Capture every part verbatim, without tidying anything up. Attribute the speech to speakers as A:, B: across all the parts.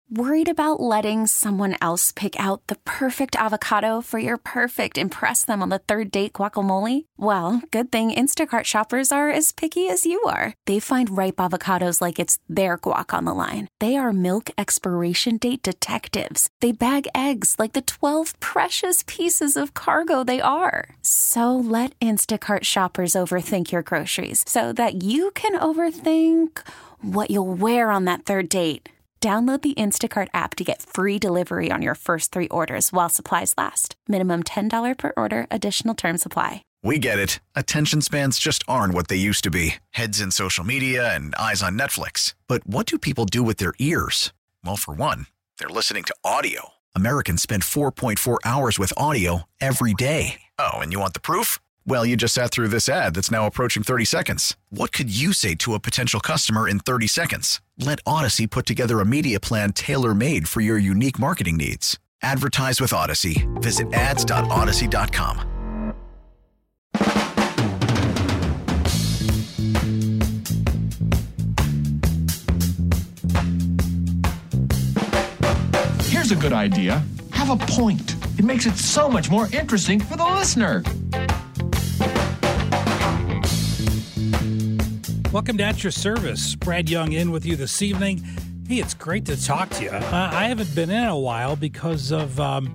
A: Worried about letting someone else pick out the perfect avocado for your perfect impress them on the third date guacamole? Well, good thing Instacart shoppers are as picky as you are. They find ripe avocados like it's their guac on the line. They are milk expiration date detectives. They bag eggs like the twelve precious pieces of cargo they are. So let Instacart shoppers overthink your groceries so that you can overthink what you'll wear on that third date. Download the Instacart app to get free delivery on your first three orders while supplies last. Minimum ten dollars per order. Additional terms apply.
B: We get it. Attention spans just aren't what they used to be. Heads in social media and eyes on Netflix. But what do people do with their ears? Well, for one, they're listening to audio. Americans spend four point four hours with audio every day. Oh, and you want the proof? Well, you just sat through this ad that's now approaching thirty seconds. What could you say to a potential customer in thirty seconds? Let Odyssey put together a media plan tailor-made for your unique marketing needs. Advertise with Odyssey. Visit ads dot odyssey dot com.
C: Here's a good idea. Have a point. It makes it so much more interesting for the listener.
D: Welcome to At Your Service. Brad Young in with you this evening. Hey, it's great to talk to you. Uh, I haven't been in a while because of, um,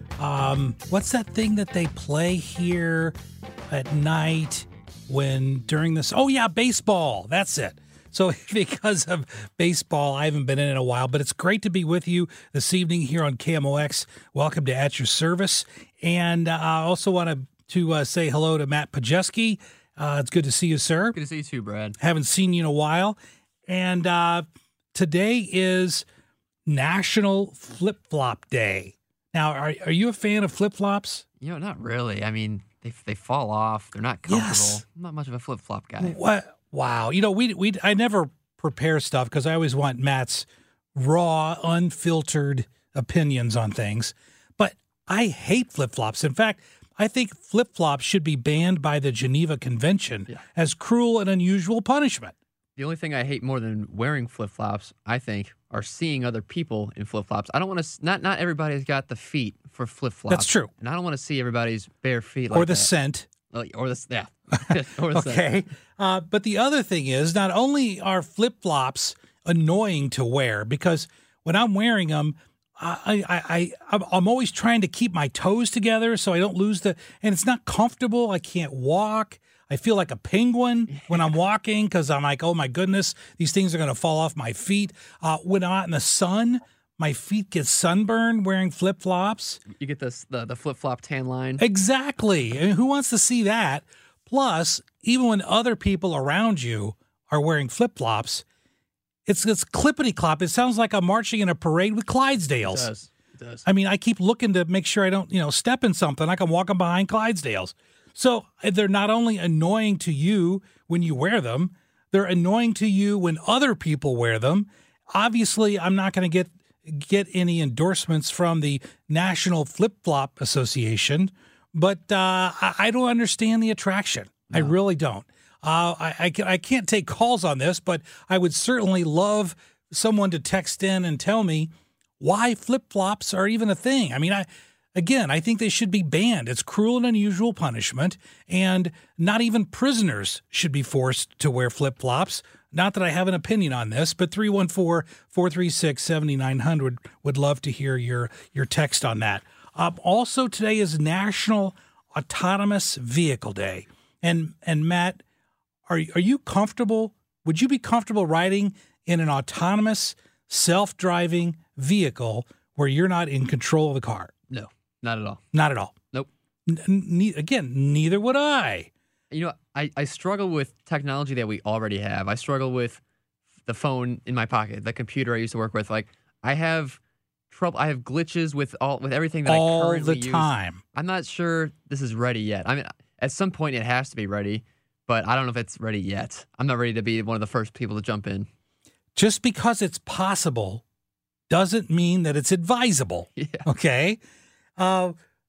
D: um, what's that thing that they play here at night when during this? Oh, yeah, baseball. That's it. So because of baseball, I haven't been in in a while, but it's great to be with you this evening here on K M O X. Welcome to At Your Service. And uh, I also want to, to uh, say hello to Matt Pajeski. Uh, it's good to see you, sir.
E: Good to see you too, Brad.
D: Haven't seen you in a while. And uh, today is National Flip-Flop Day. Now, are are you a fan of flip-flops?
E: You know, not really. I mean, they they fall off. They're not comfortable.
D: Yes.
E: I'm not much of a flip-flop guy.
D: What? Wow. You know, we we I never prepare stuff because I always want Matt's raw, unfiltered opinions on things. But I hate flip-flops. In fact, I think flip-flops should be banned by the Geneva Convention yeah. as cruel and unusual punishment.
E: The only thing I hate more than wearing flip-flops, I think, are seeing other people in flip-flops. I don't want to, not not everybody's got the feet for flip-flops.
D: That's true.
E: And I don't want to see everybody's bare feet like
D: Or the
E: that.
D: scent.
E: Or the, yeah. or the
D: okay. Uh, but the other thing is, not only are flip-flops annoying to wear, because when I'm wearing them, I, I, I, I'm always trying to keep my toes together so I don't lose the, and it's not comfortable. I can't walk. I feel like a penguin when I'm walking because I'm like, oh my goodness, these things are going to fall off my feet. Uh, when I'm out in the sun, my feet get sunburned wearing flip-flops.
E: You get this the, the flip-flop tan line.
D: Exactly. I mean, who wants to see that? Plus, even when other people around you are wearing flip-flops, It's it's clippity-clop. It sounds like I'm marching in a parade with Clydesdales.
E: It does. It does.
D: I mean, I keep looking to make sure I don't, you know, step in something like I'm walking behind Clydesdales. So they're not only annoying to you when you wear them, they're annoying to you when other people wear them. Obviously, I'm not going to get get any endorsements from the National Flip-Flop Association, but uh, I, I don't understand the attraction. No. I really don't. Uh, I, I, I can't take calls on this, but I would certainly love someone to text in and tell me why flip-flops are even a thing. I mean, I again, I think they should be banned. It's cruel and unusual punishment, and not even prisoners should be forced to wear flip-flops. Not that I have an opinion on this, but three one four, four three six, seven nine zero zero would love to hear your, your text on that. Um, also, today is National Autonomous Vehicle Day. And, and Matt, Are are you comfortable? Would you be comfortable riding in an autonomous, self-driving vehicle where you're not in control of the car?
E: No, not at all.
D: Not at all.
E: Nope.
D: N- ne- again, neither would I.
E: You know, I, I struggle with technology that we already have. I struggle with the phone in my pocket, the computer I used to work with. Like, I have trouble. I have glitches with all with everything that
D: all
E: I currently
D: the
E: use.
D: time.
E: I'm not sure this is ready yet. I mean, at some point it has to be ready. But I don't know if it's ready yet. I'm not ready to be one of the first people to jump in.
D: Just because it's possible doesn't mean that it's advisable.
E: Yeah.
D: Okay? Uh,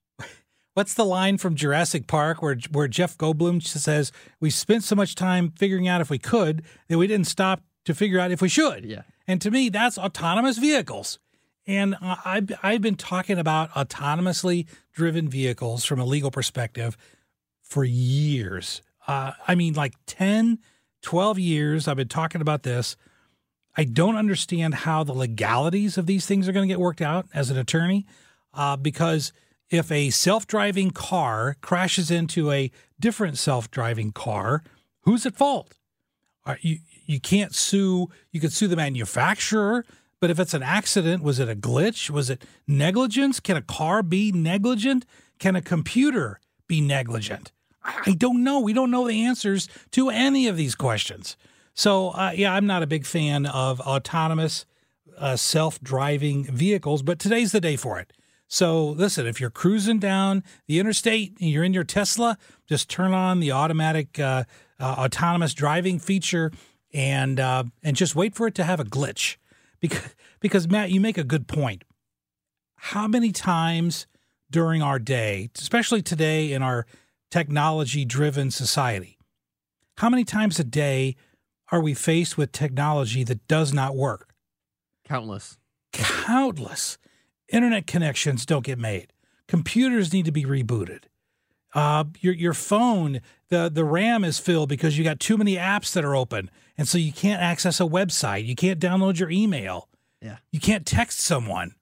D: what's the line from Jurassic Park where where Jeff Goldblum says, we spent so much time figuring out if we could that we didn't stop to figure out if we should?
E: Yeah.
D: And to me, that's autonomous vehicles. And uh, I've, I've been talking about autonomously driven vehicles from a legal perspective for years. Uh, I mean, like ten, twelve years I've been talking about this. I don't understand how the legalities of these things are going to get worked out as an attorney, uh, because if a self-driving car crashes into a different self-driving car, who's at fault? Uh, you, you can't sue. You could sue the manufacturer. But if it's an accident, was it a glitch? Was it negligence? Can a car be negligent? Can a computer be negligent? I don't know. We don't know the answers to any of these questions. So, uh, yeah, I'm not a big fan of autonomous uh, self-driving vehicles, but today's the day for it. So, listen, if you're cruising down the interstate and you're in your Tesla, just turn on the automatic uh, uh, autonomous driving feature and uh, and just wait for it to have a glitch. Because, because, Matt, you make a good point. How many times during our day, especially today in our technology-driven society, how many times a day are we faced with technology that does not work?
E: Countless.
D: Countless. Internet connections don't get made. Computers need to be rebooted. Uh, your your phone, the, the RAM is filled because you got too many apps that are open. And so you can't access a website. You can't download your email.
E: Yeah.
D: You can't text someone.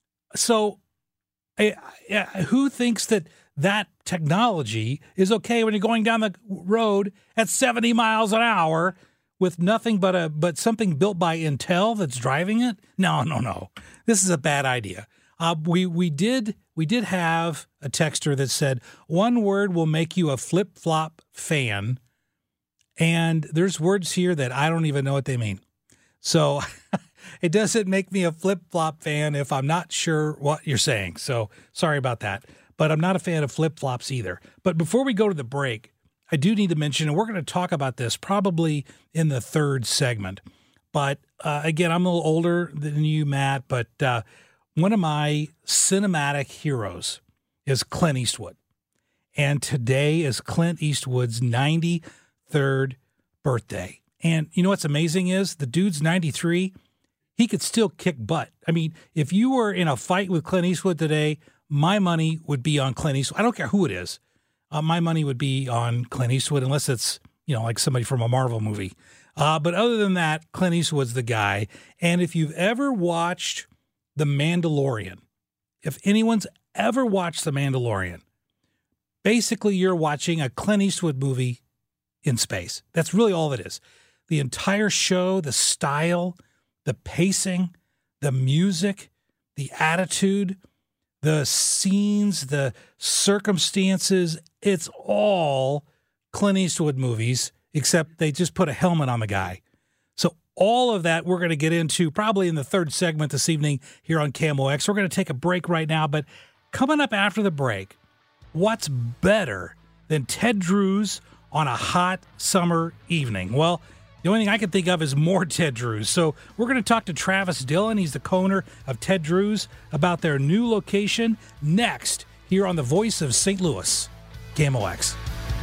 D: So I, I, who thinks that that technology is okay when you're going down the road at seventy miles an hour with nothing but a but something built by Intel that's driving it? No, no, no. This is a bad idea. Uh, we we did we did have a texter that said one word will make you a flip-flop fan. And there's words here that I don't even know what they mean. So it doesn't make me a flip-flop fan if I'm not sure what you're saying. So sorry about that. But I'm not a fan of flip-flops either. But before we go to the break, I do need to mention, and we're going to talk about this probably in the third segment. But uh, again, I'm a little older than you, Matt, but uh, one of my cinematic heroes is Clint Eastwood. And today is Clint Eastwood's ninety-third birthday. And you know what's amazing is the dude's ninety-three. He could still kick butt. I mean, if you were in a fight with Clint Eastwood today, my money would be on Clint Eastwood. I don't care who it is. Uh, my money would be on Clint Eastwood unless it's, you know, like somebody from a Marvel movie. Uh, but other than that, Clint Eastwood's the guy. And if you've ever watched The Mandalorian, if anyone's ever watched The Mandalorian, basically you're watching a Clint Eastwood movie in space. That's really all it is. The entire show, the style, the pacing, the music, the attitude, the scenes, the circumstances, it's all Clint Eastwood movies, except they just put a helmet on the guy. So all of that we're going to get into probably in the third segment this evening here on K M O X. We're going to take a break right now, but coming up after the break, what's better than Ted Drewes on a hot summer evening? Well, the only thing I can think of is more Ted Drewes. So we're going to talk to Travis Dillon. He's the co-owner of Ted Drewes about their new location next here on the Voice of Saint Louis, K M O X.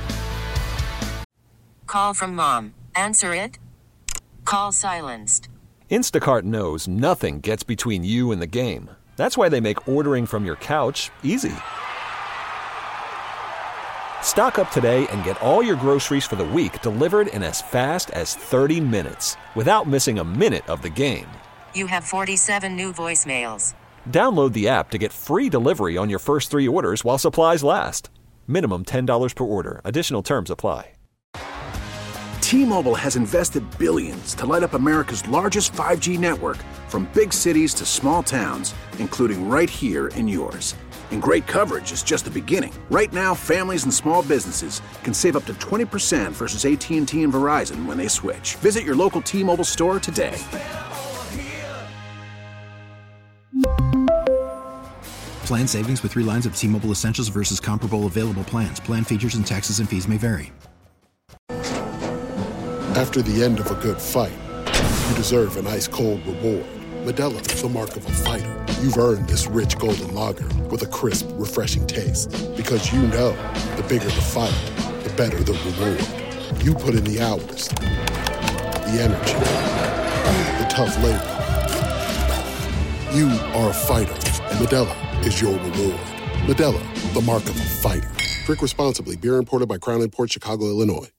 F: Call from mom. Answer it. Call silenced.
G: Instacart knows nothing gets between you and the game. That's why they make ordering from your couch easy. Stock up today and get all your groceries for the week delivered in as fast as thirty minutes without missing a minute of the game.
F: You have forty-seven new voicemails.
G: Download the app to get free delivery on your first three orders while supplies last. Minimum ten dollars per order. Additional terms apply.
H: T-Mobile has invested billions to light up America's largest five G network, from big cities to small towns, including right here in yours. And great coverage is just the beginning. Right now, families and small businesses can save up to twenty percent versus A T and T and Verizon when they switch. Visit your local T-Mobile store today.
I: Plan savings with three lines of T-Mobile Essentials versus comparable available plans. Plan features and taxes and fees may vary.
J: After the end of a good fight, you deserve an ice-cold reward. Modelo is the mark of a fighter. You've earned this rich golden lager with a crisp, refreshing taste. Because you know, the bigger the fight, the better the reward. You put in the hours, the energy, the tough labor. You are a fighter, and Modelo is your reward. Modelo, the mark of a fighter. Drink responsibly. Beer imported by Crown Imports, Chicago, Illinois.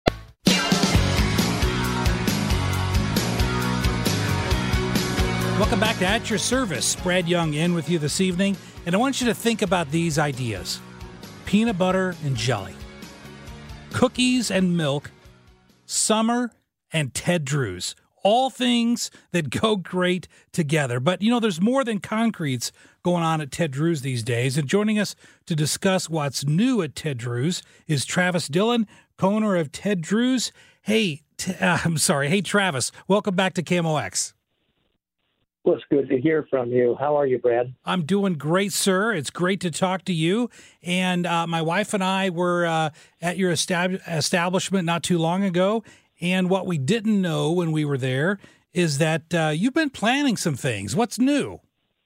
D: Welcome back to At Your Service. Brad Young in with you this evening, and I want you to think about these ideas. Peanut butter and jelly, cookies and milk, summer and Ted Drewes. All things that go great together. But, you know, there's more than concretes going on at Ted Drewes these days. And joining us to discuss what's new at Ted Drewes is Travis Dillon, co-owner of Ted Drewes. Hey, t- uh, I'm sorry. Hey, Travis, welcome back to K M O X.
K: Well, it's good to hear from you. How are you, Brad?
D: I'm doing great, sir. It's great to talk to you. And uh, my wife and I were uh, at your estab- establishment not too long ago. And what we didn't know when we were there is that uh, you've been planning some things. What's new?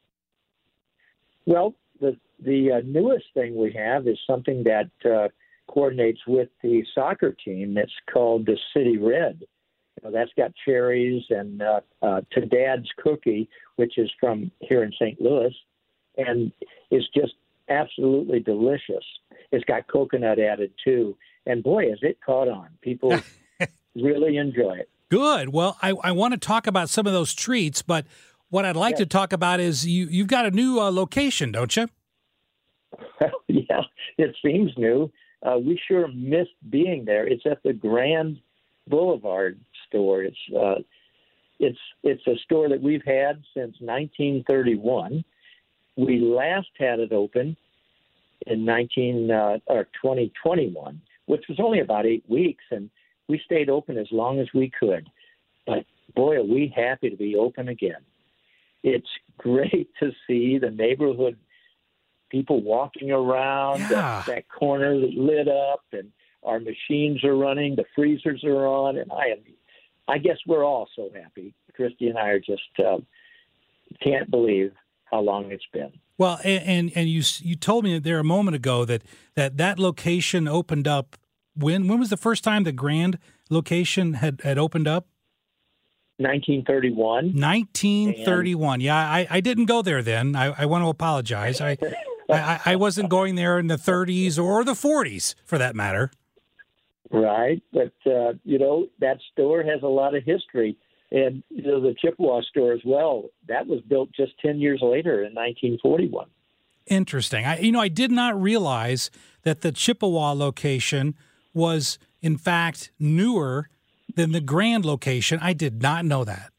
K: Well, the the uh, newest thing we have is something that uh, coordinates with the soccer team. It's called the City Red. You know, that's got cherries and uh, uh, To Dad's Cookie, which is from here in Saint Louis, and it's just absolutely delicious. It's got coconut added too, and boy, has it caught on. People really enjoy it.
D: Good. Well, I, I want to talk about some of those treats, but what I'd like
K: yes.
D: to talk about is you, you've got a new uh, location, don't you?
K: Yeah, it seems new. Uh, we sure missed being there. It's at the Grand Boulevard store. It's uh, it's it's a store that we've had since nineteen thirty-one. We last had it open in nineteen uh, or twenty twenty-one, which was only about eight weeks, and we stayed open as long as we could. But boy, are we happy to be open again. It's great to see the neighborhood people walking around,
D: Yeah.
K: that, that corner lit up, and our machines are running, the freezers are on, and I am, I guess we're all so happy. Christy and I are just uh, can't believe how long it's been.
D: Well, and, and and you you told me there a moment ago that that, that location opened up. When when was the first time the Grand location had, had opened up?
K: nineteen thirty-one.
D: nineteen thirty-one. And, yeah, I, I didn't go there then. I, I want to apologize. I, I I wasn't going there in the thirties or the forties, for that matter.
K: Right, but uh, you know that store has a lot of history, and you know the Chippewa store as well. That was built just ten years later in nineteen forty-one.
D: Interesting. I you know I did not realize that the Chippewa location was in fact newer than the Grand location. I did not know that.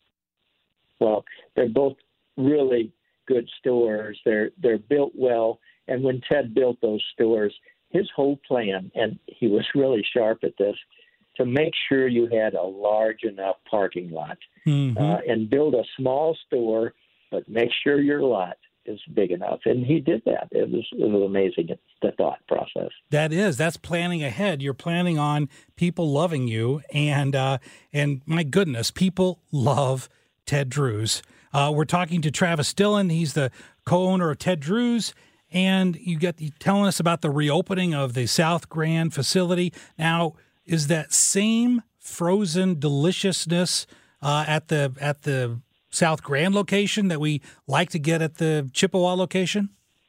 K: Well, they're both really good stores. They're they're built well, and when Ted built those stores, his whole plan, and he was really sharp at this, to make sure you had a large enough parking lot
D: mm-hmm.
K: uh, and build a small store, but make sure your lot is big enough. And he did that. It was it was amazing, the thought process.
D: That is, that's planning ahead. You're planning on people loving you, and uh, and my goodness, people love Ted Drewes. Uh, we're talking to Travis Dillon. He's the co-owner of Ted Drewes, and you get you telling us about the reopening of the South Grand facility. Now, is that same frozen deliciousness uh, at the at the South Grand location that we like to get at the Chippewa location?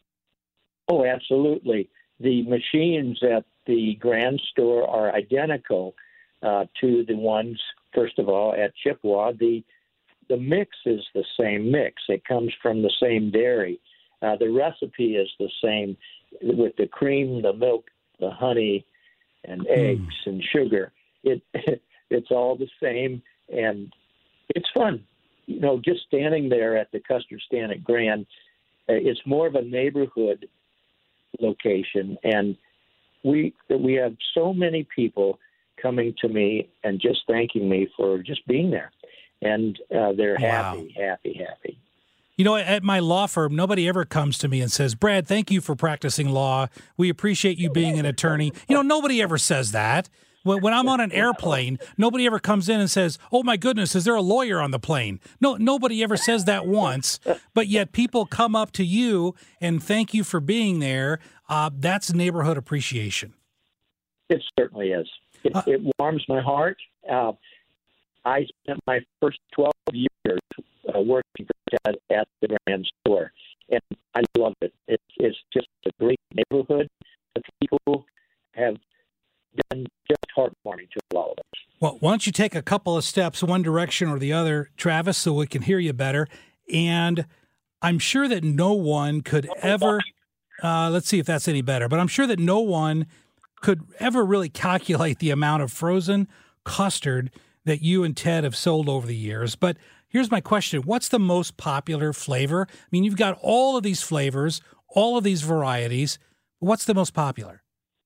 K: Oh, absolutely. The machines at the Grand store are identical uh, to the ones, first of all, at Chippewa. The the mix is the same mix. It comes from the same dairy. Uh, the recipe is the same with the cream, the milk, the honey, and eggs mm. and sugar. It it's all the same, and it's fun. You know, just standing there at the custard stand at Grand, uh, it's more of a neighborhood location, and we we have so many people coming to me and just thanking me for just being there, and uh, they're happy, wow. happy, happy.
D: You know, at my law firm, nobody ever comes to me and says, Brad, thank you for practicing law. We appreciate you being an attorney. You know, nobody ever says that. When I'm on an airplane, nobody ever comes in and says, oh, my goodness, is there a lawyer on the plane? No, nobody ever says that once, but yet people come up to you and thank you for being there. Uh, that's neighborhood appreciation.
K: It certainly is. It, uh, it warms my heart. Uh, I spent my first twelve years uh, working for Ted at the Grand Store. And I love it. It's, it's just a great neighborhood. The people have been just heartwarming to all of us.
D: Well, why don't you take a couple of steps, one direction or the other, Travis, so we can hear you better. And I'm sure that no one could ever, uh, let's see if that's any better, but I'm sure that no one could ever really calculate the amount of frozen custard that you and Ted have sold over the years. But here's my question. What's the most popular flavor? I mean, you've got all of these flavors, all of these varieties. What's the most popular?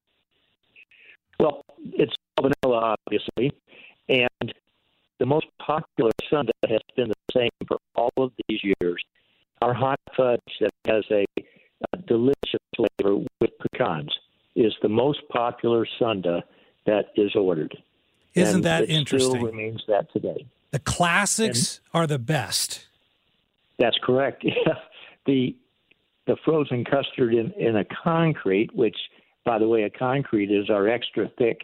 K: Well, it's vanilla, obviously, and the most popular sundae has been the same for all of these years. Our hot fudge that has a, a delicious flavor with pecans is the most popular sundae that is ordered.
D: Isn't
K: and
D: that
K: it
D: interesting?
K: Still remains that today.
D: The classics and are the best.
K: That's correct. Yeah. The the frozen custard in, in a concrete, which, by the way, a concrete is our extra thick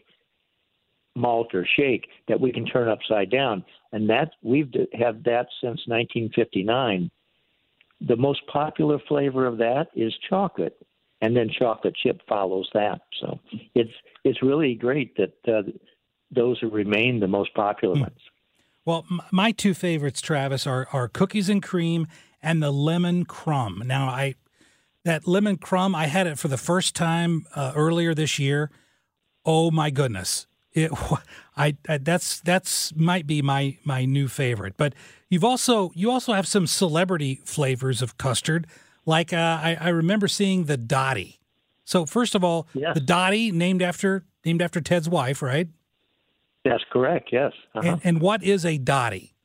K: malt or shake that we can turn upside down, and that we've had that since nineteen fifty-nine. The most popular flavor of that is chocolate, and then chocolate chip follows that. So it's it's really great that uh, those have remained the most popular mm. ones.
D: Well, m- my two favorites, Travis, are, are cookies and cream and the lemon crumb. Now, I that lemon crumb, I had it for the first time uh, earlier this year. Oh my goodness! It, I, I that's that's might be my my new favorite. But you've also you also have some celebrity flavors of custard. Like uh, I, I remember seeing the Dottie. So first of all, yes. the Dottie named after named after Ted's wife, right?
K: That's correct. Yes. Uh-huh.
D: And, and what is a Dottie?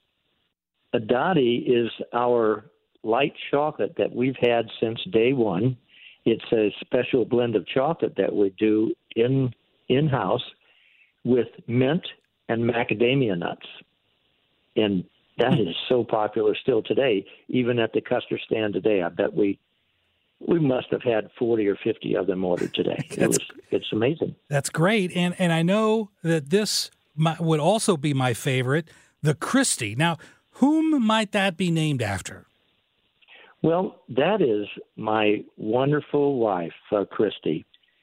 K: A Dottie is our light chocolate that we've had since day one. It's a special blend of chocolate that we do in in house with mint and macadamia nuts, and that is so popular still today. Even at the custard stand today, I bet we we must have had forty or fifty of them ordered today. It was, it's amazing.
D: That's great, and and I know that this might, would also be my favorite, the Christie. Now, whom might that be named after?
K: Well, that is my wonderful wife, uh, Christy.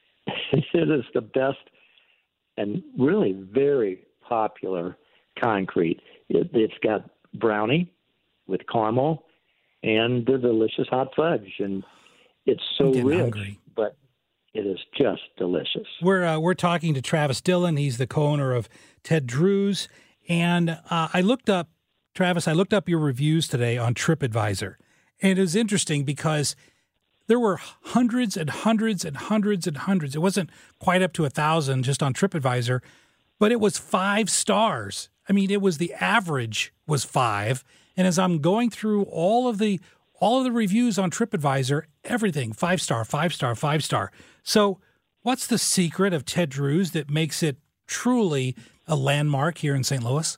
K: It is the best and really very popular concrete. It, it's got brownie with caramel and the delicious hot fudge, and it's so rich, hungry. But it is just delicious.
D: We're uh, we're talking to Travis Dillon. He's the co-owner of Ted Drewes, and uh, I looked up, Travis, I looked up your reviews today on TripAdvisor, and it was interesting because there were hundreds and hundreds and hundreds and hundreds. It wasn't quite up to a thousand just on TripAdvisor, but it was five stars. I mean, it was the average was five. And as I'm going through all of the all of the reviews on TripAdvisor, everything five star, five star, five star. So, what's the secret of Ted Drewes that makes it truly a landmark here in Saint Louis?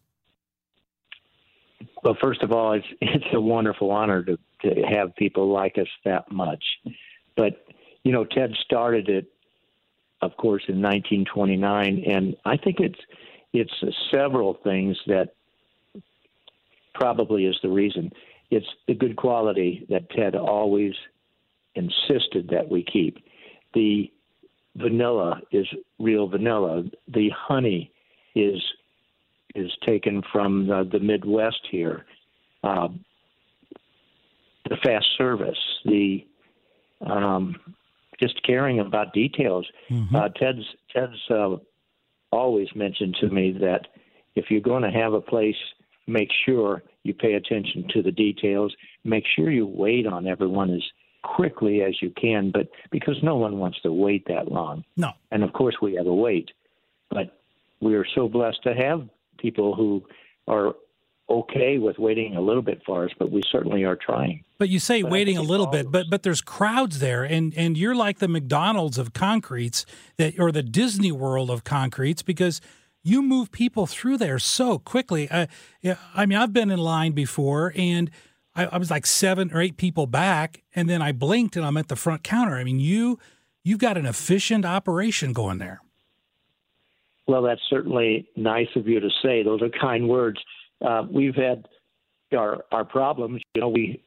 K: Well, first of all, it's it's a wonderful honor to, to have people like us that much. But, you know, Ted started it, of course, in nineteen twenty-nine, and I think it's it's several things that probably is the reason. It's the good quality that Ted always insisted that we keep. The vanilla is real vanilla. The honey is is taken from the, the Midwest here. Uh, the fast service, the um, just caring about details. Mm-hmm. Uh, Ted's Ted's uh, always mentioned to me that if you're going to have a place, make sure you pay attention to the details. Make sure you wait on everyone as quickly as you can, but because no one wants to wait that long.
D: No.
K: And of course we have a wait, but we are so blessed to have people who are okay with waiting a little bit for us, but we certainly are trying.
D: But you say but waiting a little bit, but but there's crowds there, and, and you're like the McDonald's of concretes, that or the Disney World of concretes, because you move people through there so quickly. I, I mean, I've been in line before, and I, I was like seven or eight people back, and then I blinked, and I'm at the front counter. I mean, you you've got an efficient operation going there.
K: Well, that's certainly nice of you to say. Those are kind words. Uh, we've had our our problems. You know, we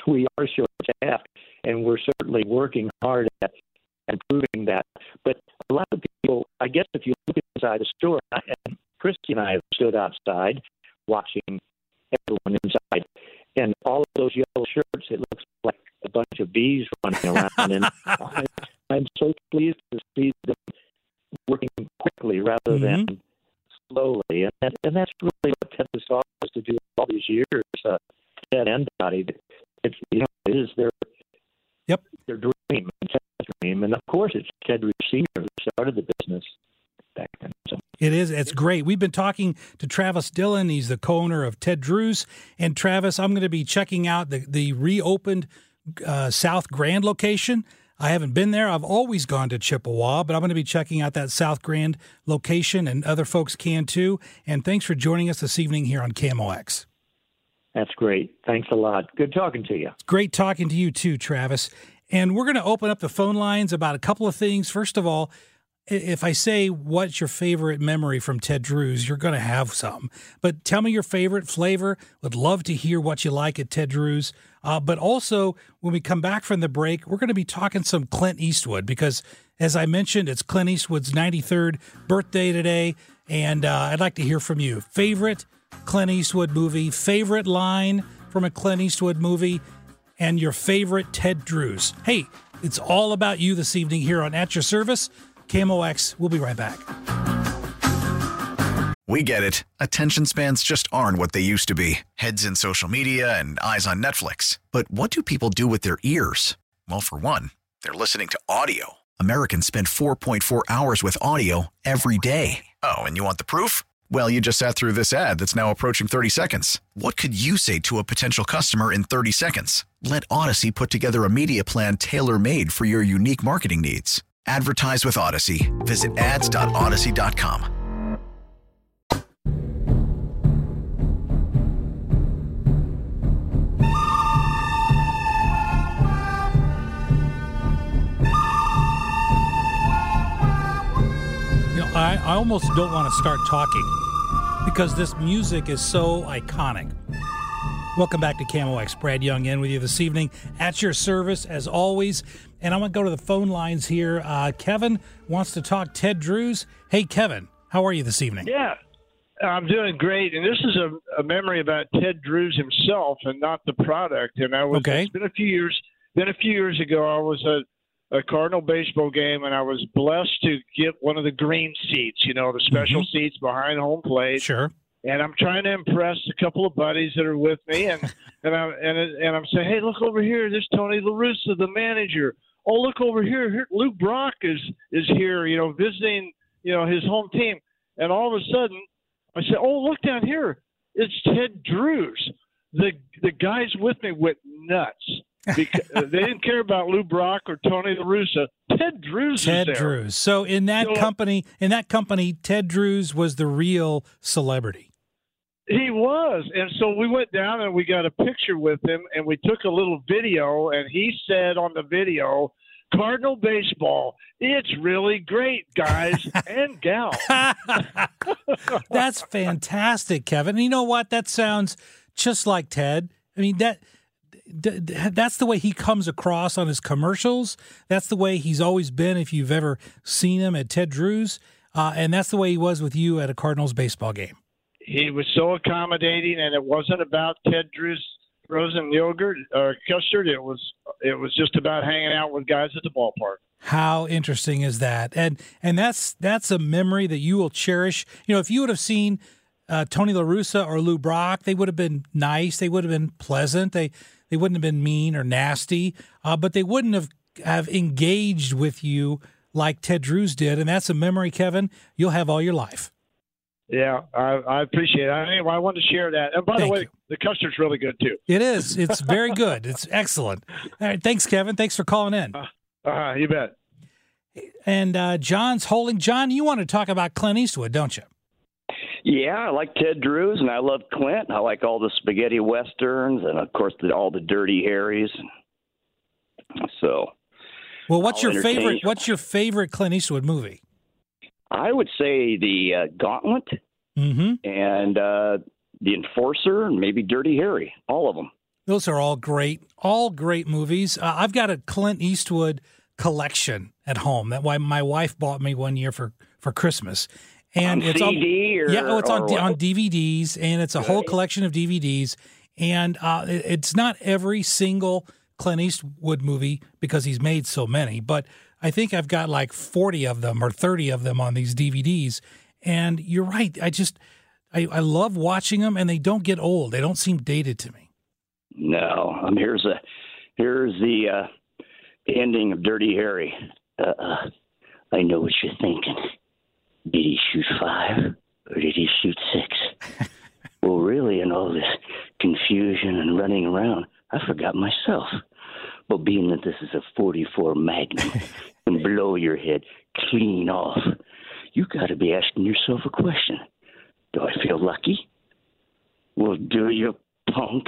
K: we are short-staffed, and we're certainly working hard at improving that. But a lot of people, I guess if you look inside the store, and Christy and I have stood outside watching everyone inside, and all of those yellow shirts, it looks like a bunch of bees running around. And I, I'm so pleased to see them working quickly rather
D: mm-hmm.
K: than slowly. And, that, and that's really what Ted has taught us to do all these years, uh, Ted and Dottie. It's, you know, it is their,
D: yep.
K: their dream, Ted's dream. And, of course, it's Ted Drews Senior who started the business back then. So.
D: It is. It's great. We've been talking to Travis Dillon. He's the co-owner of Ted Drews. And, Travis, I'm going to be checking out the, the reopened uh, South Grand location. I haven't been there. I've always gone to Chippewa, but I'm going to be checking out that South Grand location, and other folks can too. And thanks for joining us this evening here on K M O X.
K: That's great. Thanks a lot. Good talking to you.
D: It's great talking to you too, Travis. And we're going to open up the phone lines about a couple of things. First of all, if I say what's your favorite memory from Ted Drews, you're going to have some. But tell me your favorite flavor. Would love to hear what you like at Ted Drews. Uh, but also, when we come back from the break, we're going to be talking some Clint Eastwood because, as I mentioned, it's Clint Eastwood's ninety-third birthday today, and uh, I'd like to hear from you. Favorite Clint Eastwood movie, favorite line from a Clint Eastwood movie, and your favorite Ted Drews. Hey, it's all about you this evening here on At Your Service. K M O X, we'll be right back.
B: We get it. Attention spans just aren't what they used to be. Heads in social media and eyes on Netflix. But what do people do with their ears? Well, for one, they're listening to audio. Americans spend four point four hours with audio every day. Oh, and you want the proof? Well, you just sat through this ad that's now approaching thirty seconds. What could you say to a potential customer in thirty seconds? Let Odyssey put together a media plan tailor-made for your unique marketing needs. Advertise with Odyssey. Visit ads dot odyssey dot com.
D: You know, I, I almost don't want to start talking because this music is so iconic. Welcome back to K M O X. Brad Young in with you this evening at your service as always. And I'm going to go to the phone lines here. Uh, Kevin wants to talk Ted Drews. Hey, Kevin, how are you this evening?
L: Yeah, I'm doing great. And this is a, a memory about Ted Drews himself and not the product. And I was,
D: okay.
L: It's been a few years, been a few years ago, I was at a Cardinal baseball game, and I was blessed to get one of the green seats, you know, the special mm-hmm. seats behind home plate.
D: Sure.
L: And I'm trying to impress a couple of buddies that are with me, and and I'm and, and I'm saying, hey, look over here. There's Tony La Russa, the manager. Oh, look over here. here. Luke Brock is is here, you know, visiting, you know, his home team. And all of a sudden, I said, oh, look down here. It's Ted Drews. The the guys with me went nuts because they didn't care about Lou Brock or Tony La Russa. Ted Drews
D: Ted
L: is there.
D: Drews. So in that
L: you know,
D: company, in that company, Ted Drews was the real celebrity.
L: He was. And so we went down and we got a picture with him, and we took a little video, and he said on the video, Cardinal baseball, it's really great, guys and gals.
D: That's fantastic, Kevin. And you know what? That sounds just like Ted. I mean, that that's the way he comes across on his commercials. That's the way he's always been if you've ever seen him at Ted Drews. Uh, and that's the way he was with you at a Cardinals baseball game.
L: He was so accommodating, and it wasn't about Ted Drews frozen yogurt or custard. It was it was just about hanging out with guys at the ballpark.
D: How interesting is that? And and that's that's a memory that you will cherish. You know, if you would have seen uh, Tony La Russa or Lou Brock, they would have been nice. They would have been pleasant. They they wouldn't have been mean or nasty, uh, but they wouldn't have, have engaged with you like Ted Drews did. And that's a memory, Kevin, you'll have all your life.
L: Yeah, I, I appreciate it. Anyway, I wanted to share that. And by
D: Thank
L: the way,
D: you.
L: The custard's really good, too.
D: It is. It's very good. It's excellent. All right, thanks, Kevin. Thanks for calling in.
L: Uh, uh, you bet.
D: And uh, John's holding. John, you want to talk about Clint Eastwood, don't you?
M: Yeah, I like Ted Drews, and I love Clint. I like all the spaghetti westerns and, of course, the, all the Dirty Harrys. So,
D: well, what's
M: I'll
D: your favorite? What's your favorite Clint Eastwood movie?
M: I would say the uh, Gauntlet
D: mm-hmm.
M: and uh, the Enforcer and maybe Dirty Harry, all of them.
D: Those are all great, all great movies. Uh, I've got a Clint Eastwood collection at home that why my wife bought me one year for, for Christmas. And
N: on
D: it's
N: C D
D: on,
N: or,
D: yeah, oh, it's
N: or
D: on on D V Ds, and it's a whole collection of D V Ds. And uh, it, it's not every single Clint Eastwood movie because he's made so many, but I think I've got like forty of them or thirty of them on these D V Ds. And you're right. I just, I, I love watching them, and they don't get old. They don't seem dated to me.
M: No, um, here's a here's the uh, ending of Dirty Harry. Uh, uh, I know what you're thinking. Did he shoot five or did he shoot six? Well, really, in all this confusion and running around, I forgot myself. But being that this is a forty-four Magnum and blow your head clean off, you got to be asking yourself a question. Do I feel lucky? Well, do you, punk?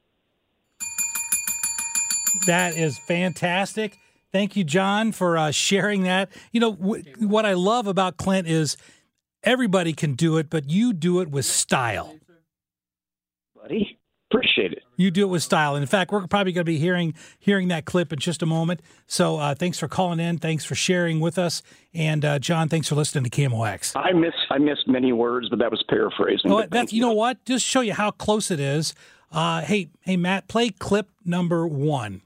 D: That is fantastic. Thank you, John, for uh, sharing that. You know, w- what I love about Clint is everybody can do it, but you do it with style.
M: Buddy, appreciate it.
D: You do it with style. And in fact, we're probably going to be hearing hearing that clip in just a moment. So uh, thanks for calling in. Thanks for sharing with us. And uh, John, thanks for listening to K M O X.
M: I miss I missed many words, but that was paraphrasing.
D: Oh, that's, you know what? Just show you how close it is. Uh, hey, hey, Matt, play clip number one.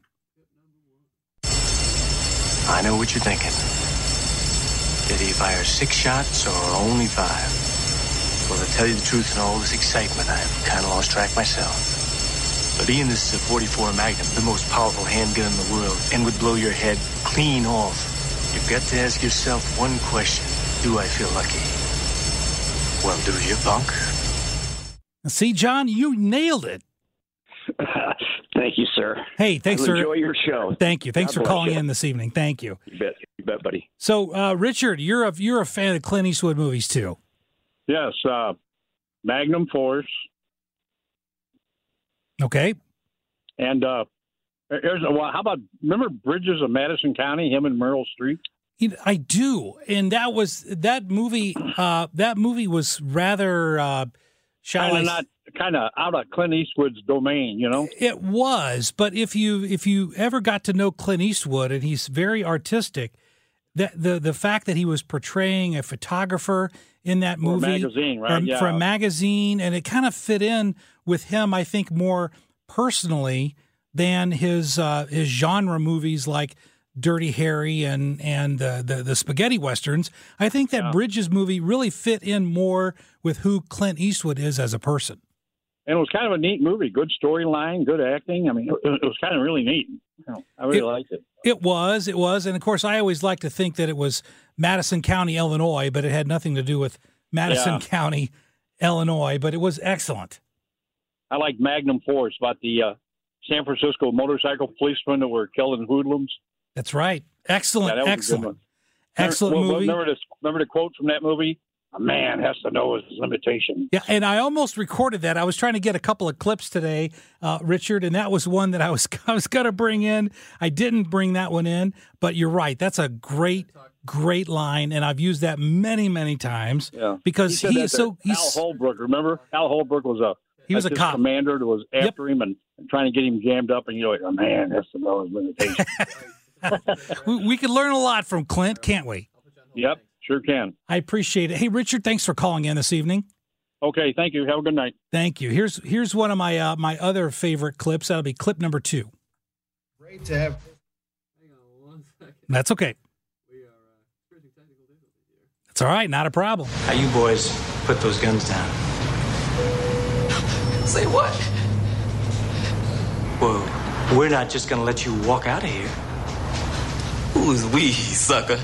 O: I know what you're thinking. Did he fire six shots or only five? Well, to tell you the truth, in all this excitement, I've kind of lost track myself. But being this is a forty-four Magnum, the most powerful handgun in the world, and would blow your head clean off, you've got to ask yourself one question. Do I feel lucky? Well, do you, punk?
D: See, John, you nailed it.
M: Thank you, sir.
D: Hey, thanks
M: I'll
D: for
M: enjoy your show.
D: Thank you. Thanks
M: God
D: for
M: bless
D: calling
M: you.
D: in this evening. Thank you.
M: You bet. You bet, buddy.
D: So, uh, Richard, you're a you're a fan of Clint Eastwood movies too.
P: Yes, uh, Magnum Force.
D: Okay.
P: And uh, here's well, how about remember Bridges of Madison County? Him and Meryl Streep.
D: You know, I do, and that was that movie. Uh, that movie was rather, uh, shall
P: Kind
D: I?
P: of not kind of out of Clint Eastwood's domain, you know.
D: It was, but if you if you ever got to know Clint Eastwood, and he's very artistic, that the the fact that he was portraying a photographer in that
P: For a
D: movie,
P: magazine, right?
D: or-
P: Yeah.
D: for a magazine, and it kind of fit in with him, I think, more personally than his uh, his genre movies like Dirty Harry and and uh, the the spaghetti westerns. I think that
P: Yeah.
D: Bridges movie really fit in more with who Clint Eastwood is as a person.
P: And it was kind of a neat movie. Good storyline, good acting. I mean, it, it was kind of really neat. You know, I really
D: It-
P: liked it.
D: It was, it was, and of course, I always like to think that it was Madison County, Illinois, but it had nothing to do with Madison
P: Yeah.
D: County, Illinois. But it was excellent.
P: I like Magnum Force about the uh, San Francisco motorcycle policemen that were killing hoodlums.
D: That's right. Excellent,
P: Yeah, that was a good
D: excellent,
P: one.
D: excellent
P: Remember, well,
D: movie.
P: Remember, this, remember the quote from that movie? A man has to know his limitations.
D: Yeah, and I almost recorded that. I was trying to get a couple of clips today, uh, Richard, and that was one that I was I was going to bring in. I didn't bring that one in, but you're right. That's a great, great line, and I've used that many, many times.
P: Yeah,
D: because
P: said
D: he
P: that
D: is
P: to
D: so. He's,
P: Al Holbrook, remember? Al Holbrook was a
D: He was a
P: his
D: cop.
P: commander that was after him and trying to get him jammed up, and you know, a man has to know his limitations.
D: we, we could learn a lot from Clint, can't we?
P: Yep, sure can.
D: I appreciate it. Hey, Richard, thanks for calling in this evening.
P: Okay, thank you. Have a good night.
D: Thank you. Here's here's one of my uh, my other favorite clips. That'll be clip number two.
Q: Great to have.
D: That's okay. That's all right. Not a problem.
O: How you boys put those guns down?
Q: Say what?
O: Well, we're not just gonna let you walk out of here.
Q: Who's we, sucker?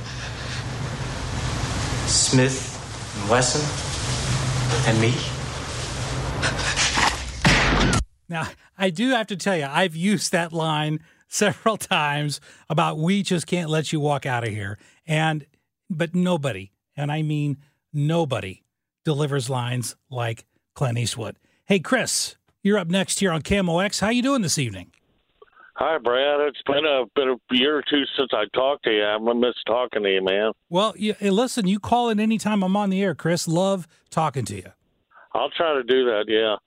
O: Smith and Wesson and me.
D: Now, I do have to tell you, I've used that line several times about we just can't let you walk out of here. And but nobody, and I mean nobody, delivers lines like Clint Eastwood. Hey, Chris, you're up next here on K M O X. How you doing this evening?
R: Hi, Brad. It's been a been a year or two since I talked to you. I miss talking to you, man.
D: Well, you, hey, listen, you call in anytime I'm on the air, Chris. Love talking to you.
R: I'll try to do that. Yeah.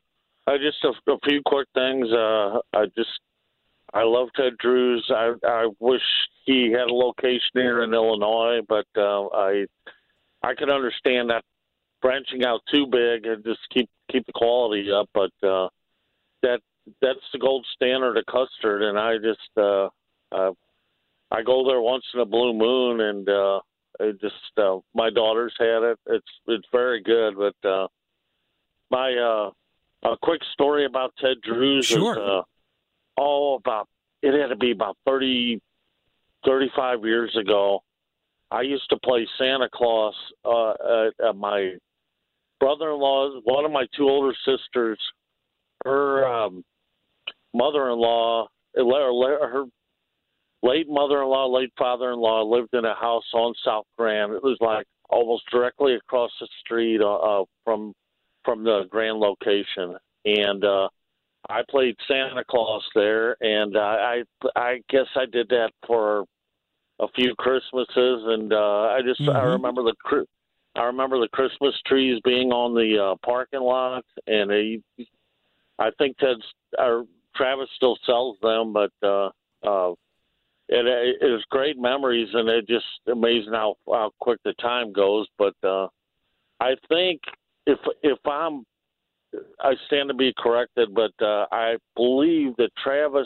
R: I just a, a few quick things. Uh, I just I love Ted Drewes. I I wish he had a location here in Illinois, but uh, I I can understand that branching out too big and just keep keep the quality up. But uh, that that's the gold standard of custard, and I just uh, uh, I go there once in a blue moon, and uh, it just uh, my daughters had it. It's it's very good. But uh, my uh, a quick story about Ted Drewes
D: Sure.
R: is uh, all about it had to be about thirty, thirty-five years ago. I used to play Santa Claus uh, at, at my brother-in-law, one of my two older sisters, her um, mother-in-law, her late mother-in-law, late father-in-law lived in a house on South Grand. It was like almost directly across the street uh, from from the Grand location, and uh, I played Santa Claus there, and uh, I I guess I did that for a few Christmases, and uh, I just mm-hmm. I remember the I remember the Christmas trees being on the uh, parking lot, and he, I think Ted's or Travis still sells them, but uh, uh, it, it was great memories, and it just amazing how how quick the time goes. But uh, I think if if I'm I stand to be corrected, but uh, I believe that Travis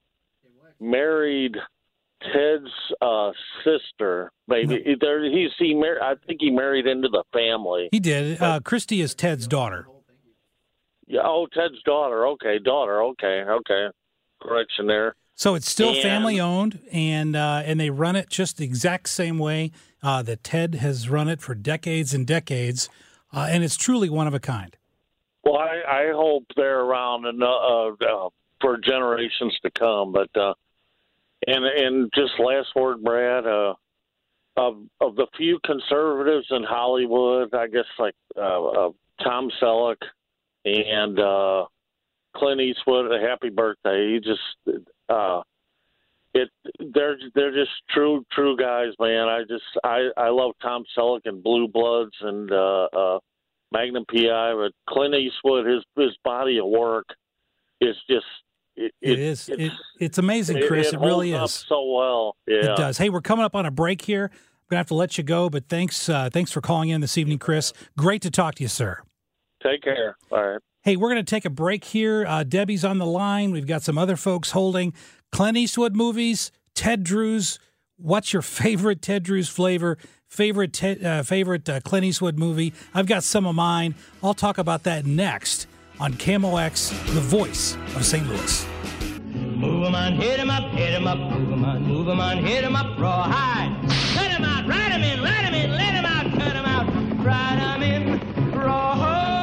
R: married Ted's uh, sister. Maybe no. he's he married. I think he married into the family.
D: He did. Uh, Christy is Ted's daughter.
R: Yeah. Oh, Ted's daughter. Okay, daughter. Okay, okay. Correction there.
D: So it's still
R: and,
D: family owned, and uh, and they run it just the exact same way uh, that Ted has run it for decades and decades, uh, and it's truly one of a kind.
R: Well, I, I hope they're around and, uh, uh, for generations to come. But uh, and and just last word, Brad. Uh, of of the few conservatives in Hollywood, I guess like uh, uh, Tom Selleck and uh, Clint Eastwood. Happy birthday! He just uh, it. They're they're just true true guys, man. I just I, I love Tom Selleck and Blue Bloods and. Uh, uh, Magnum P I, but Clint Eastwood, his his body of work is just it,
D: it, it is it's, it, it's amazing, Chris. It,
R: it,
D: it really
R: holds
D: is
R: up so well. Yeah,
D: it does. Hey, we're coming up on a break here. I'm gonna have to let you go, but thanks uh, thanks for calling in this evening, Chris. Great to talk to you, sir.
R: Take care. All right.
D: Hey, we're gonna take a break here. Uh, Debbie's on the line. We've got some other folks holding. Clint Eastwood movies, Ted Drewes. What's your favorite Ted Drewes flavor? Favorite te- uh, favorite uh, Clint Eastwood movie? I've got some of mine. I'll talk about that next on K M O X, the voice of Saint Louis.
N: Move 'em on, hit 'em up, hit 'em up, move 'em on, move 'em on, hit 'em up, rawhide. Cut 'em out, ride 'em in, let 'em in, let 'em out, cut 'em out, ride 'em in, rawhide.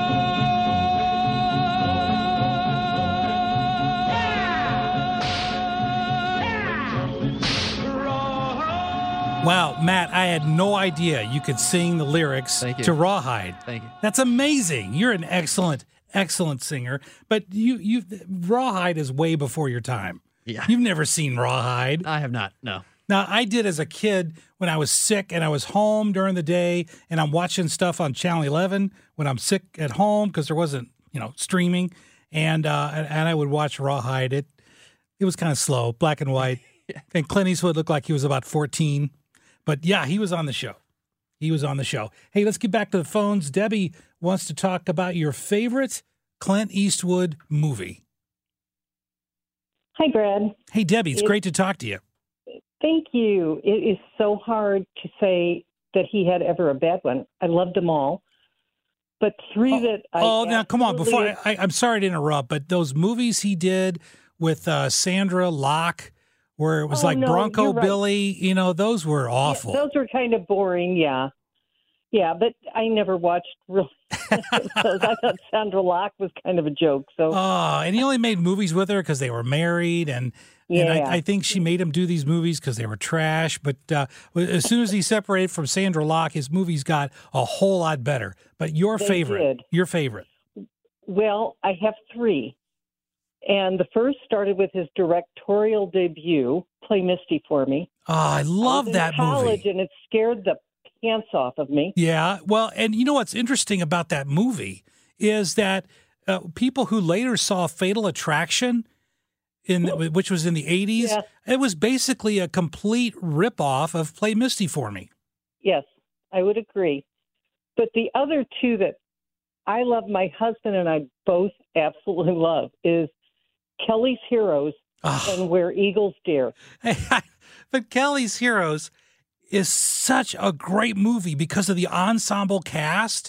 D: Wow, Matt, I had no idea you could sing the lyrics to Rawhide.
E: Thank you.
D: That's amazing. You're an excellent, excellent singer. But you, you, Rawhide is way before your time.
E: Yeah.
D: You've never seen Rawhide.
E: I have not, no.
D: Now, I did as a kid when I was sick and I was home during the day and I'm watching stuff on Channel eleven when I'm sick at home because there wasn't, you know, streaming. And, uh, and, and I would watch Rawhide. It, it was kind of slow, black and white. Yeah. And Clint Eastwood looked like he was about fourteen. But, yeah, he was on the show. He was on the show. Hey, let's get back to the phones. Debbie wants to talk about your favorite Clint Eastwood movie.
S: Hi, Brad.
D: Hey, Debbie, it's, it's great to talk to you.
S: Thank you. It is so hard to say that he had ever a bad one. I loved them all. But three
D: oh,
S: that I
D: Oh, now, come on. Before I, I, I'm sorry to interrupt, but those movies he did with uh, Sandra Locke, where it was
S: oh,
D: like
S: no,
D: Bronco
S: right.
D: Billy, you know, those were awful.
S: Yeah, those were kind of boring, yeah. Yeah, but I never watched really those. I thought Sandra Locke was kind of a joke. So,
D: oh, and he only made movies with her because they were married, and
S: yeah.
D: and I, I think she made him do these movies because they were trash. But uh, as soon as he separated from Sandra Locke, his movies got a whole lot better. But your
S: they
D: favorite,
S: did.
D: your favorite?
S: Well, I have three. And the first started with his directorial debut, Play Misty for Me.
D: Oh, I love
S: I was
D: that
S: in college,
D: movie.
S: And it scared the pants off of me.
D: Yeah. Well, and you know what's interesting about that movie is that uh, people who later saw Fatal Attraction, in the, which was in the eighties,
S: Yeah.
D: it was basically a complete ripoff of Play Misty for Me.
S: Yes, I would agree. But the other two that I love, my husband and I both absolutely love, is Kelly's Heroes and Where Eagles Dare.
D: But Kelly's Heroes is such a great movie because of the ensemble cast.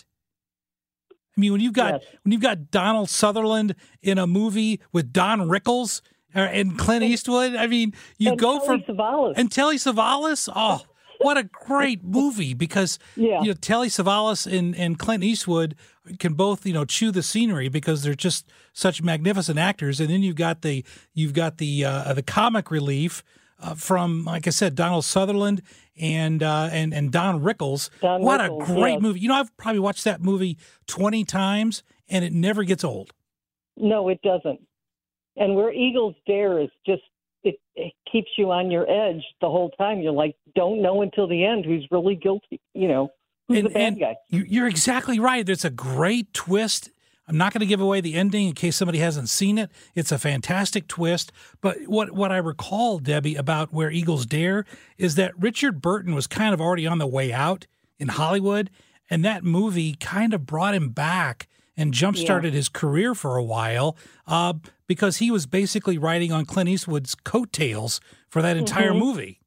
D: I mean, when you've got
S: Yes.
D: when you've got Donald Sutherland in a movie with Don Rickles uh, and Clint Eastwood, I mean, you
S: And
D: go
S: Telly
D: from
S: Savalas.
D: and Telly Savalas. Oh, what a great movie! Because
S: Yeah.
D: you know Telly Savalas and, and Clint Eastwood can both you know chew the scenery because they're just such magnificent actors. And then you've got the you've got the uh, the comic relief uh, from, like I said, Donald Sutherland and uh, and and Don Rickles.
S: Don
D: what
S: Rickles,
D: a great
S: yes.
D: movie! You know, I've probably watched that movie twenty times, and it never gets old.
S: No, it doesn't. And Where Eagles Dare is just, it, it keeps you on your edge the whole time. You're like, don't know until the end who's really guilty, you know, who's
D: And-
S: the bad
D: and
S: guy.
D: you- You're exactly right. There's a great twist. I'm not going to give away the ending in case somebody hasn't seen it. It's a fantastic twist. But what, what I recall, Debbie, about Where Eagles Dare is that Richard Burton was kind of already on the way out in Hollywood, and that movie kind of brought him back and jump-started his career for a while uh, because he was basically riding on Clint Eastwood's coattails for that entire
S: Mhm.
D: movie.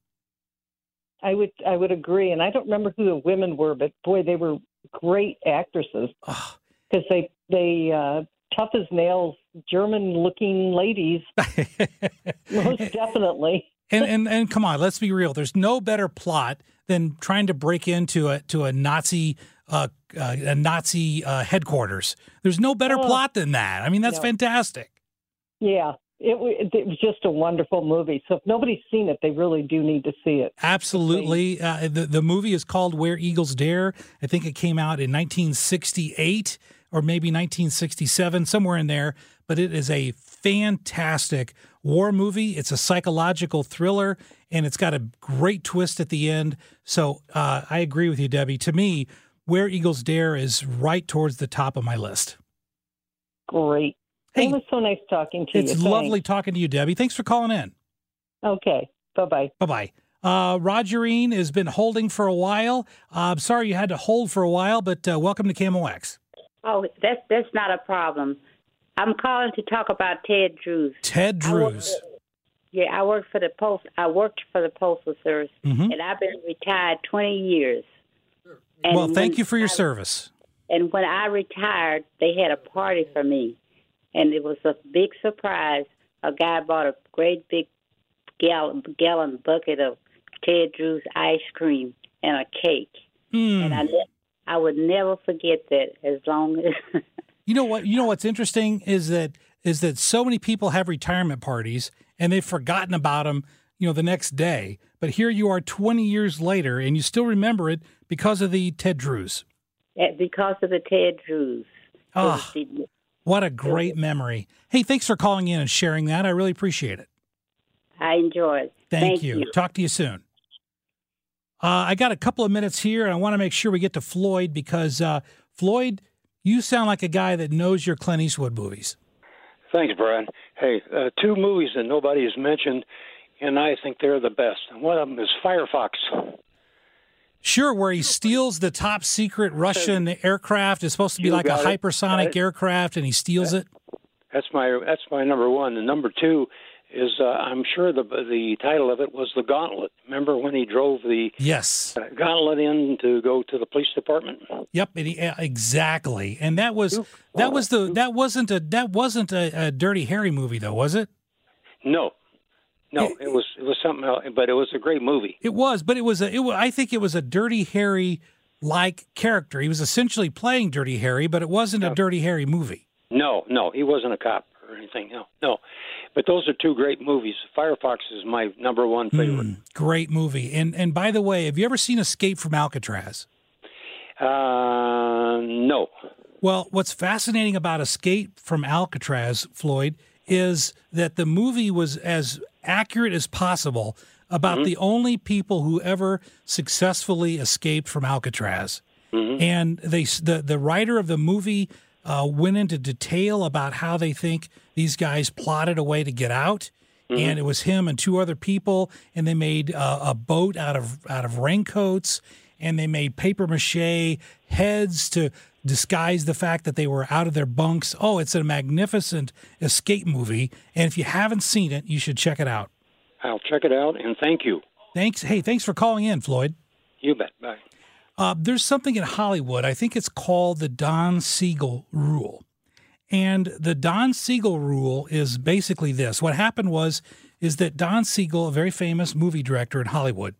S: I would I would agree, and I don't remember who the women were, but boy, they were great actresses because they they uh, tough as nails, German looking ladies, most definitely.
D: And, and and come on, let's be real. There's no better plot than trying to break into a to a Nazi uh, uh, a Nazi uh, headquarters. There's no better
S: Oh.
D: plot than that. I mean, that's
S: No.
D: fantastic.
S: Yeah, it, wa- it was just a wonderful movie. So if nobody's seen it, they really do need to see it.
D: Absolutely. Uh, the the movie is called Where Eagles Dare. I think it came out in nineteen sixty-eight or maybe nineteen sixty-seven, somewhere in there. But it is a fantastic war movie. It's a psychological thriller, and it's got a great twist at the end. So uh, I agree with you, Debbie. To me, Where Eagles Dare is right towards the top of my list.
S: Great.
D: Hey,
S: it was so nice talking to
D: It's
S: you.
D: lovely
S: Thanks.
D: talking to you, Debbie. Thanks for calling in.
S: Okay. Bye-bye.
D: Bye-bye. Uh, Rogerine has been holding for a while. Uh, I'm sorry you had to hold for a while, but uh, welcome to K M O X.
T: Oh, that's that's not a problem. I'm calling to talk about Ted Drews.
D: Ted
T: I work
D: Drews.
T: for- yeah, I worked for the post. I worked for the Postal Service,
D: Mhm.
T: and I've been retired twenty years. And
D: Well, thank
T: when
D: you for your
T: I-
D: service.
T: And when I retired, they had a party for me, and it was a big surprise. A guy bought a great big gallon gallon bucket of Ted Drews ice cream and a cake,
D: Mm.
T: and I ne- I would never forget that as long as.
D: You know what? You know what's interesting is that is that so many people have retirement parties and they've forgotten about them, you know, the next day. But here you are, twenty years later, and you still remember it because of the Ted Drews.
T: because of the Ted Drews.
D: Ah, what a great memory! Hey, thanks for calling in and sharing that. I really appreciate it.
T: I enjoy it.
D: Thank, you. Talk to you soon. Uh, I got a couple of minutes here, and I want to make sure we get to Floyd because uh, Floyd, you sound like a guy that knows your Clint Eastwood movies.
U: Thanks, Brad. Hey, uh, two movies that nobody has mentioned, and I think they're the best. And one of them is Firefox.
D: Sure, where he steals the top secret Russian aircraft. It's supposed to be
U: You
D: like a
U: got it.
D: hypersonic
U: Got it.
D: aircraft, and he steals it.
U: That's my that's my number one. And number two is uh, I'm sure the the title of it was The Gauntlet. Remember when he drove the
D: Yes.
U: uh, Gauntlet in to go to the police department?
D: Yep, and he, yeah, exactly. And that was that was the that wasn't a that wasn't a, a Dirty Harry movie though, was it?
U: No, no, it was it was something else, but it was a great movie.
D: It was, but it was a. It was, I think it was a Dirty Harry like character. He was essentially playing Dirty Harry, but it wasn't a Dirty Harry movie.
U: No, no, he wasn't a cop or anything. No, no. But those are two great movies. Firefox is my number one favorite.
D: Mm, great movie. And and by the way, have you ever seen Escape from Alcatraz?
U: Uh, no.
D: Well, what's fascinating about Escape from Alcatraz, Floyd, is that the movie was as accurate as possible about
U: Mm-hmm.
D: the only people who ever successfully escaped from Alcatraz.
U: Mm-hmm.
D: And they the the writer of the movie uh, went into detail about how they think these guys plotted a way to get out. Mm-hmm. And it was him and two other people, and they made uh, a boat out of out of raincoats, and they made paper mache heads to disguise the fact that they were out of their bunks. Oh, it's a magnificent escape movie, and if you haven't seen it, you should check it out.
U: I'll check it out, and thank you.
D: Thanks. Hey, thanks for calling in, Floyd.
U: You bet. Bye.
D: Uh, there's something in Hollywood, I think it's called the Don Siegel Rule. And the Don Siegel Rule is basically this. What happened was, is that Don Siegel, a very famous movie director in Hollywood,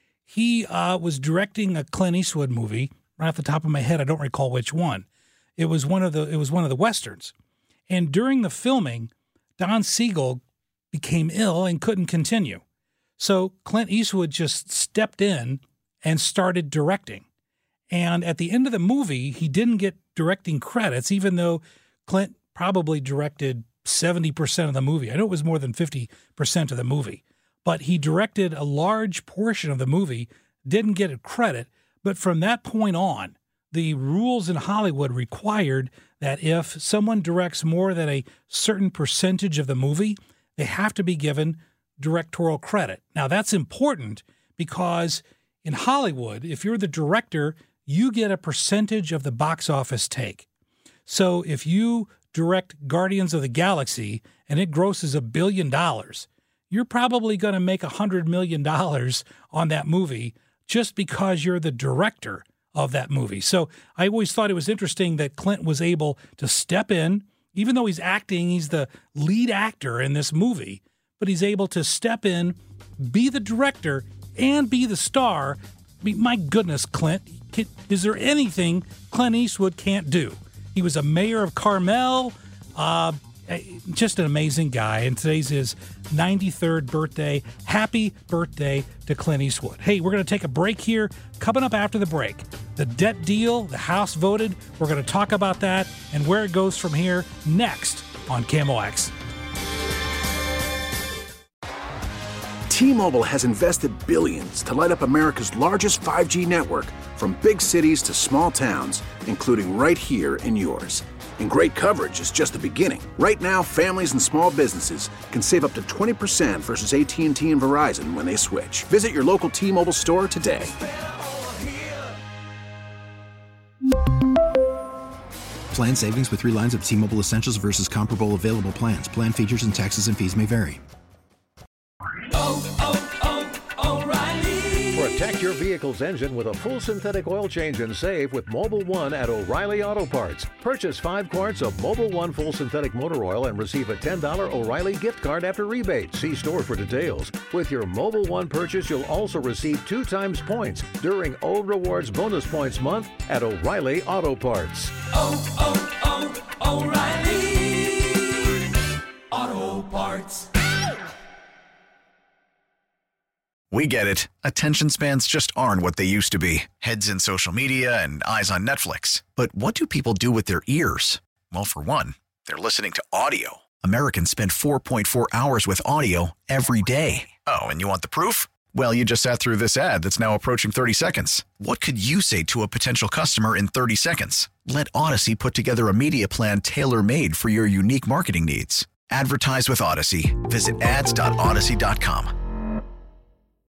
D: he uh, was directing a Clint Eastwood movie. Right off the top of my head, I don't recall which one. It was one of the it was one of the Westerns. And during the filming, Don Siegel became ill and couldn't continue. So Clint Eastwood just stepped in and started directing. And at the end of the movie, he didn't get directing credits, even though Clint probably directed seventy percent of the movie. I know it was more than fifty percent of the movie. But he directed a large portion of the movie, didn't get a credit. But from that point on, the rules in Hollywood required that if someone directs more than a certain percentage of the movie, they have to be given directorial credit. Now, that's important because in Hollywood, if you're the director, you get a percentage of the box office take. So if you direct Guardians of the Galaxy and it grosses a billion dollars, you're probably going to make one hundred million dollars on that movie just because you're the director of that movie. So I always thought it was interesting that Clint was able to step in, even though he's acting, he's the lead actor in this movie, but he's able to step in, be the director, and be the star. I mean, my goodness, Clint, can, is there anything Clint Eastwood can't do? He was a mayor of Carmel, uh, just an amazing guy, and today's his ninety-third birthday. Happy birthday to Clint Eastwood. Hey, we're going to take a break here. Coming up after the break, the debt deal, the House voted. We're going to talk about that and where it goes from here next on K M O X.
H: T-Mobile has invested billions to light up America's largest five G network, from big cities to small towns, including right here in yours. And great coverage is just the beginning. Right now, families and small businesses can save up to twenty percent versus A T and T and Verizon when they switch. Visit your local T-Mobile store today.
I: Plan savings with three lines of T-Mobile Essentials versus comparable available plans. Plan features and taxes and fees may vary.
A: Oh, oh, oh, O'Reilly. Protect your vehicle's engine with a full synthetic oil change and save with Mobile One at O'Reilly Auto Parts. Purchase five quarts of Mobile One full synthetic motor oil and receive a ten dollars O'Reilly gift card after rebate. See store for details. With your Mobile One purchase, you'll also receive two times points during O Rewards Bonus Points Month at O'Reilly Auto Parts.
N: Oh, oh, oh, O'Reilly Auto Parts.
B: We get it. Attention spans just aren't what they used to be. Heads in social media and eyes on Netflix. But what do people do with their ears? Well, for one, they're listening to audio. Americans spend four point four hours with audio every day. Oh, and you want the proof? Well, you just sat through this ad that's now approaching thirty seconds. What could you say to a potential customer in thirty seconds? Let Odyssey put together a media plan tailor-made for your unique marketing needs. Advertise with Odyssey. Visit ads dot odyssey dot com.